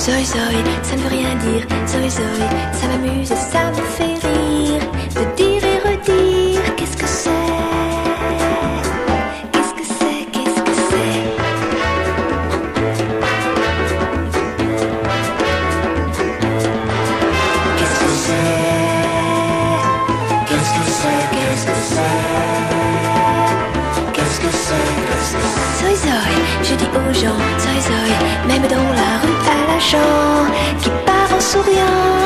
Zoi zoi, ça ne veut rien dire. Zoi zoi, ça m'amuse et ça me fait rire. De dire et redire, qu'est-ce que c'est? Qu'est-ce que c'est? Qu'est-ce que c'est? Qu'est-ce que c'est? Qu'est-ce que c'est? Qu'est-ce que c'est? Qu'est-ce que c'est? Qu'est-ce que c'est? Zoi zoi, je dis aux gens, zoi zoi, même dans la rue à l'agent qui part en souriant.